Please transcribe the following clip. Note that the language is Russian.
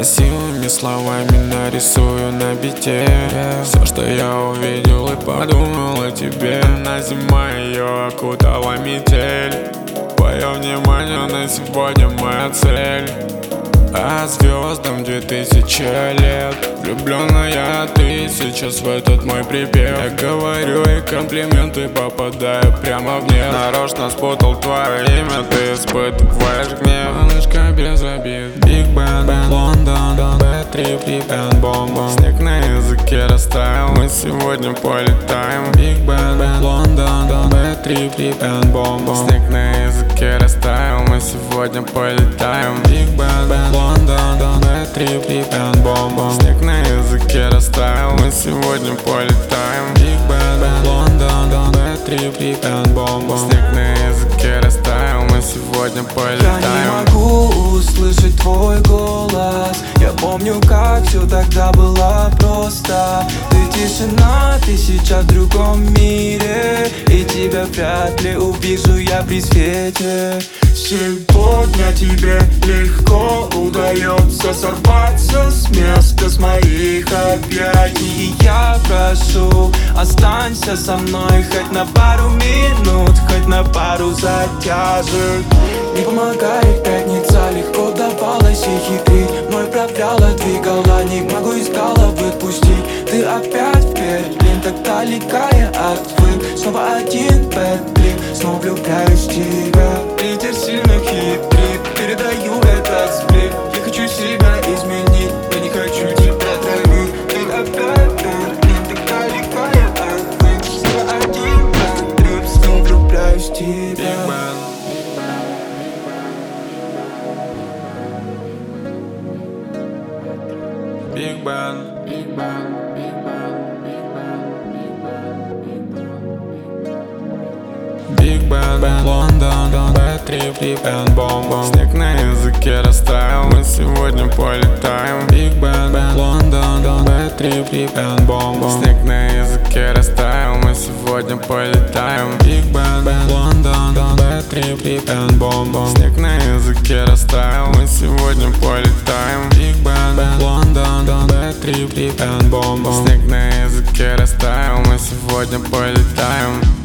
Красивыми словами нарисую на бите все, что я увидел и подумал о тебе. На зима ее окутала метель. Твое внимание на сегодня моя цель. А звездам 2000 лет. Влюбленная ты сейчас в этот мой припев. Я говорю и комплименты попадаю прямо в небо. Нарочно спутал твое имя, ты испытываешь гнев. Малышка без обид. Big Band, Лондон, Bad-Trip, Deep and Bomb. Снег на языке растаял, мы сегодня полетаем. Big Band, Лондон, Bad-Trip, Deep and Bomb. Снег на языке растаял, мы сегодня полетаем. Big Band, Лондон, Bad-Trip, Deep and Bomb. Снег на языке растаял, мы сегодня полетаем. Big Band, Лондон, Bad-Trip, Deep and Bomb. Снег на языке растаял, мы сегодня полетаем. Я не могу услышать твой голос. Я помню, как все тогда было просто. Ты тишина, ты сейчас в другом мире, и тебя вряд ли увижу я при свете. Сегодня тебе легко удается сорваться с места, с моих объятий. И я прошу, останься со мной хоть на пару минут, хоть на пару затяжек. Не помогает пятница, легко давалась и хитрить. Мной правляла, двигала, не могу из головы отпустить. Ты опять в Берлин, так далека я отвык. Снова один бэдблик, снова влюбляюсь в тебя. Ветер сильно хитрит, передаю этот сплит. Я хочу себя изменить, я не хочу тебя травить. Ты опять в Берлин, так далека я отвык. Снова один бэдблик, снова влюбляюсь в тебя. Big Band, Big Band, Big Band, Big Band, Big Band, Лондон, Bad-Trip, Deep and Bomb. Снег на языке растаял, мы сегодня полетаем. Big Band, Лондон, Bad-Trip, Deep and Bomb. Снег на языке растаял, мы сегодня полетаем. Big Band, Лондон, Bad-Trip, Deep and Bomb. Снег на языке растаял, мы сегодня полетаем. Big Band, Лондон, Bad-Trip, Deep and Bomb. Снег на языке растаял, мы сегодня полетаем.